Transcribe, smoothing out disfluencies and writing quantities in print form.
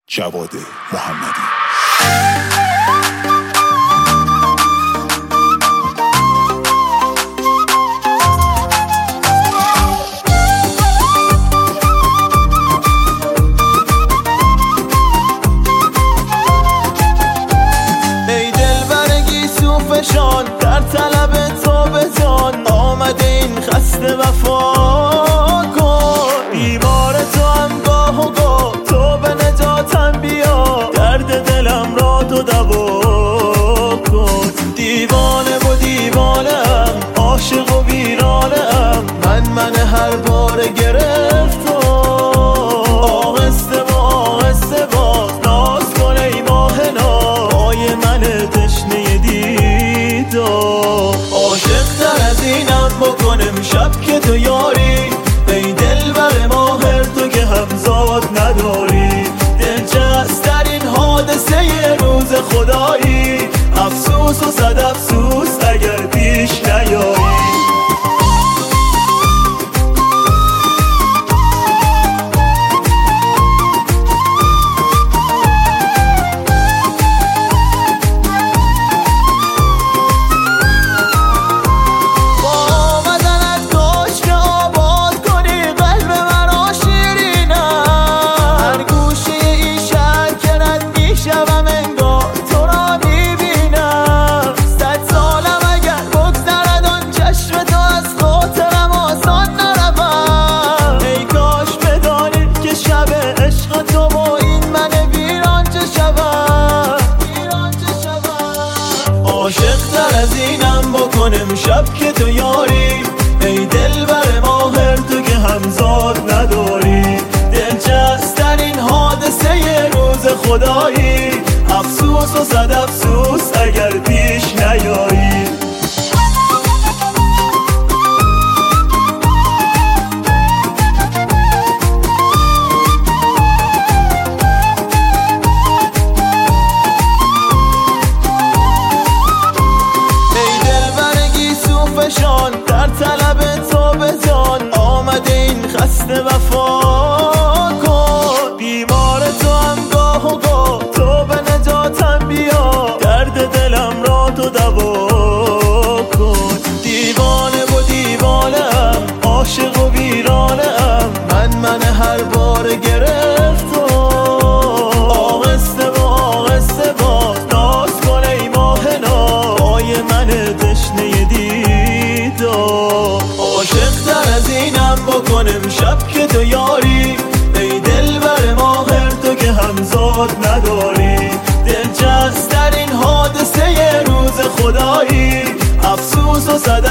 جواد محمدی. ای دلبر گیسوفشان در طلب تو به جان آمده این خسته وفا کن. بیمار تو هم گاه و گاه تو به نجاتم بیا، درد دلم را تو دوا کن. دیوانه و دیوانه‌ام، عاشق و ویرانه‌ام، من هر بار گرفتم. آهسته و آهسته باز ناز کن ای ماه ناز، پای من تشنه دیدار. عاشق تر از اینم بکن امشب که تو یاری، ای دلبر ماهر تو که همزاد نداری. دلچسب در این حادثه ی روز خدایی، افسوس و صد افسوس اگر پیش نیایی. عاشق تر از اینم بکن امشب که تو یاری، ای دلبر ماهر تو که همزاد نداری. دلچسب در این حادثه ی روز خدایی، افسوس و صد افسوس اگر پیش نیایی. در طلب تو به جان آمده این خسته وفا کن. بیمار تو هم گاه و گاه تو به نجاتم بیا، درد دلم را تو دوا کن. دیوانه و دیوانه‌ام، عاشق و ویرانه‌ام، من هر بار گرفتم. آهسته و آهسته باز ناز کن ای ماه ناز، پای من تشنه دیدار. عاشق تر از اینم بکن امشب که تو یاری، ای دلبر ماهر تو که همزاد نداری. دلچسب در این حادثه ی روز خدایی، افسوس و صد